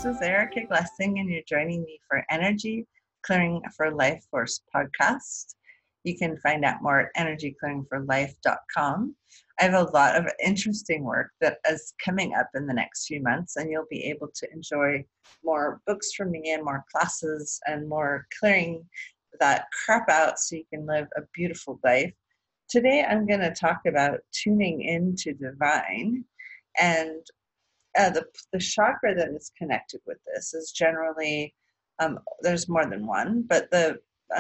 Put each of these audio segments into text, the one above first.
This is Erica Glessing, and you're joining me for Energy Clearing for Life Force podcast. You can find out more at energyclearingforlife.com. I have a lot of interesting work that is coming up in the next few months, and you'll be able to enjoy more books from me and more classes and more clearing that crap out so you can live a beautiful life. Today, I'm going to talk about tuning into divine, and the chakra that is connected with this is generally, there's more than one, but the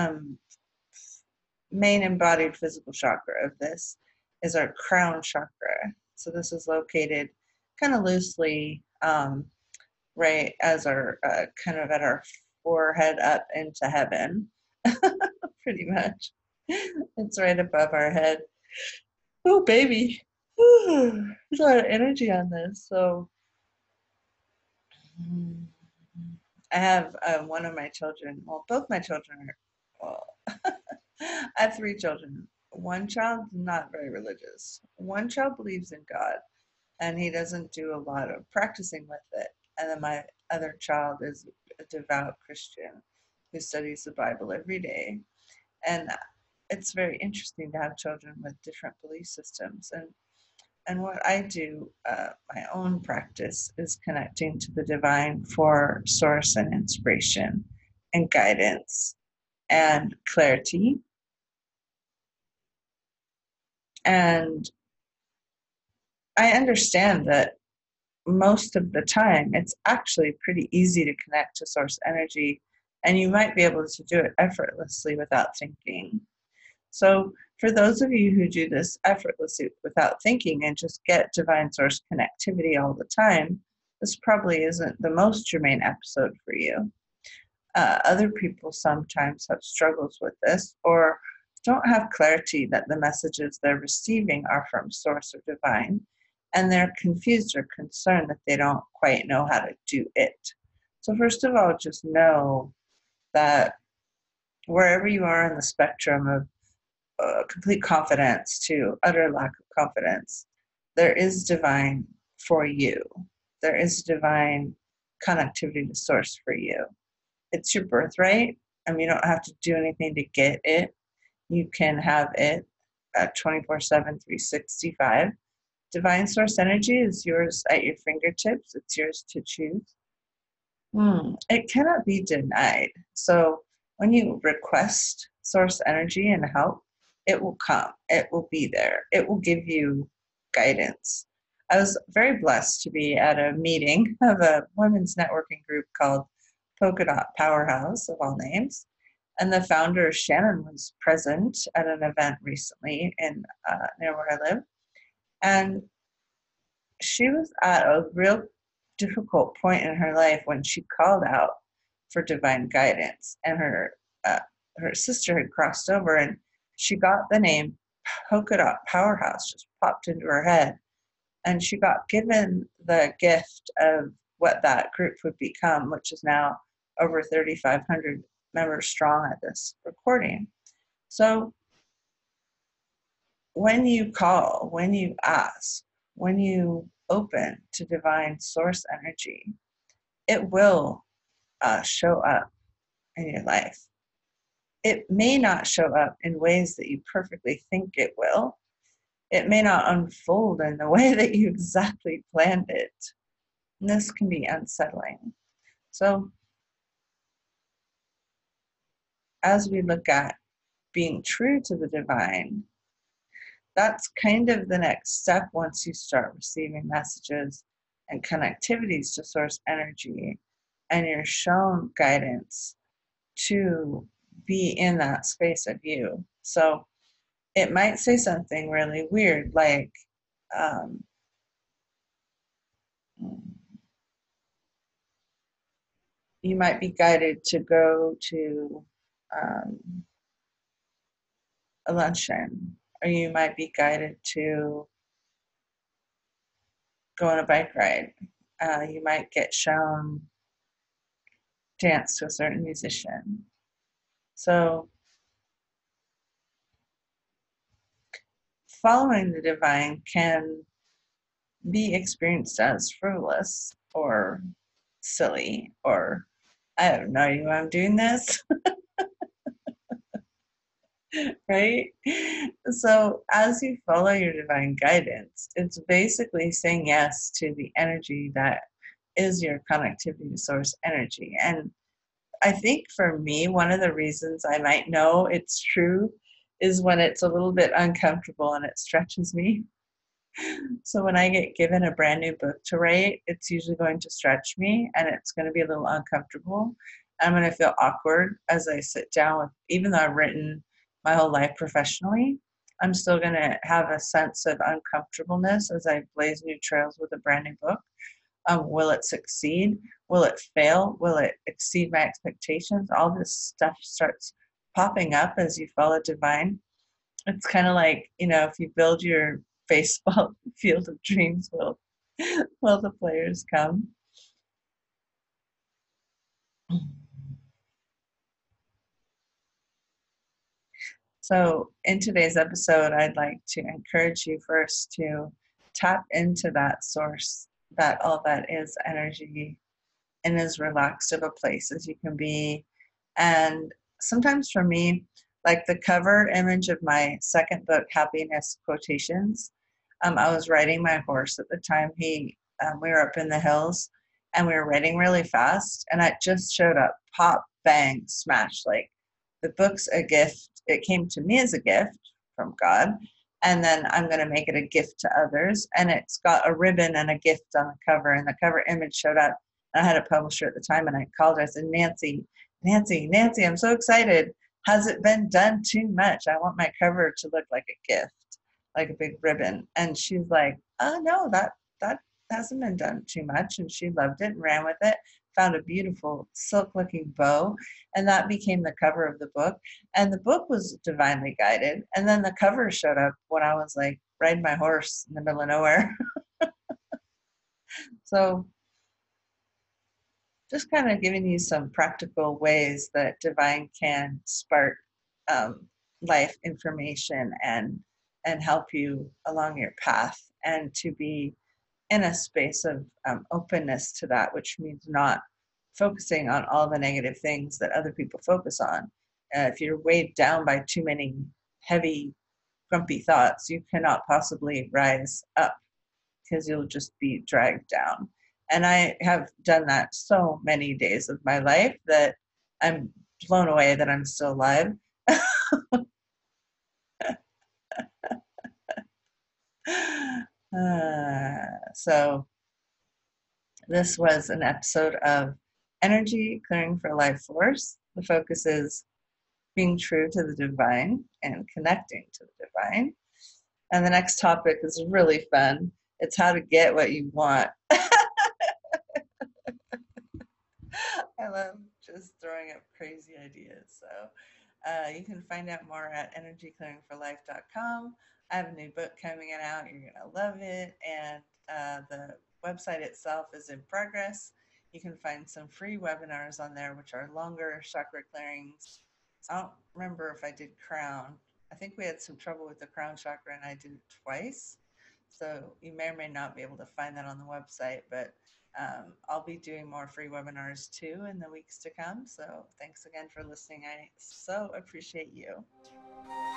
main embodied physical chakra of this is our crown chakra. So this is located kind of loosely right as our kind of at our forehead up into heaven, pretty much. It's right above our head. Oh, baby. There's a lot of energy on this. So I have one of my children, well, both my children are, well, I have three children. One child is not very religious. One child believes in God, and he doesn't do a lot of practicing with it. And then my other child is a devout Christian who studies the Bible every day. And it's very interesting to have children with different belief systems. And what I do, my own practice, is connecting to the divine for source and inspiration and guidance and clarity. And I understand that most of the time it's actually pretty easy to connect to source energy, and you might be able to do it effortlessly without thinking. So for those of you who do this effortlessly without thinking and just get divine source connectivity all the time, this probably isn't the most germane episode for you. Other people sometimes have struggles with this or don't have clarity that the messages they're receiving are from source or divine, and they're confused or concerned that they don't quite know how to do it. So first of all, just know that wherever you are in the spectrum of complete confidence to utter lack of confidence, there is divine for you. There is divine connectivity to source for you. It's your birthright. You don't have to do anything to get it. You can have it at 24/7, 365. Divine source energy is yours at your fingertips. It's yours to choose. It cannot be denied. So when you request source energy and help, it will come. It will be there. It will give you guidance. I was very blessed to be at a meeting of a women's networking group called Polka Dot Powerhouse, of all names. And the founder, Shannon, was present at an event recently in near where I live. And she was at a real difficult point in her life when she called out for divine guidance. And her sister had crossed over, and she got the name Polka Dot Powerhouse just popped into her head. And she got given the gift of what that group would become, which is now over 3,500 members strong at this recording. So when you call, when you ask, when you open to divine source energy, it will show up in your life. It may not show up in ways that you perfectly think it will. It may not unfold in the way that you exactly planned it. And this can be unsettling. So as we look at being true to the divine, that's kind of the next step once you start receiving messages and connectivities to source energy, and you're shown guidance to be in that space of you. So it might say something really weird, like, you might be guided to go to a luncheon, or you might be guided to go on a bike ride. You might get shown dance to a certain musician. So following the divine can be experienced as frivolous or silly, or I have no idea why I'm doing this, right? So as you follow your divine guidance, it's basically saying yes to the energy that is your connectivity to source energy. And I think for me, one of the reasons I might know it's true is when it's a little bit uncomfortable and it stretches me. So when I get given a brand new book to write, it's usually going to stretch me and it's going to be a little uncomfortable. I'm going to feel awkward as I sit down with, even though I've written my whole life professionally, I'm still going to have a sense of uncomfortableness as I blaze new trails with a brand new book. Will it succeed? Will it fail? Will it exceed my expectations? All this stuff starts popping up as you follow divine. It's kind of like, if you build your baseball field of dreams, will the players come? So, in today's episode, I'd like to encourage you first to tap into that source, that all that is energy, in as relaxed of a place as you can be. And sometimes for me, like the cover image of my second book, Happiness Quotations, I was riding my horse at the time. We were up in the hills and we were riding really fast, and I just showed up, pop, bang, smash. Like the book's a gift. It came to me as a gift from God, and then I'm going to make it a gift to others. And it's got a ribbon and a gift on the cover, and the cover image showed up. I had a publisher at the time, and I called her. I said, Nancy, I'm so excited. Has it been done too much? I want my cover to look like a gift, like a big ribbon. And she's like, oh, no, that hasn't been done too much. And she loved it and ran with it, found a beautiful silk-looking bow, and that became the cover of the book. And the book was divinely guided. And then the cover showed up when I was like riding my horse in the middle of nowhere. So just kind of giving you some practical ways that divine can spark um, life information and help you along your path, and to be in a space of openness to that, which means not focusing on all the negative things that other people focus on. If you're weighed down by too many heavy, grumpy thoughts, you cannot possibly rise up because you'll just be dragged down. And I have done that so many days of my life that I'm blown away that I'm still alive. So this was an episode of Energy Clearing for Life Force. The focus is being true to the divine and connecting to the divine. And the next topic is really fun. It's how to get what you want. I love just throwing up crazy ideas. So you can find out more at energyclearingforlife.com. I have a new book coming out. You're going to love it. And the website itself is in progress. You can find some free webinars on there, which are longer chakra clearings. I don't remember if I did crown. I think we had some trouble with the crown chakra and I did it twice. So you may or may not be able to find that on the website, but I'll be doing more free webinars too in the weeks to come. So thanks again for listening. I so appreciate you.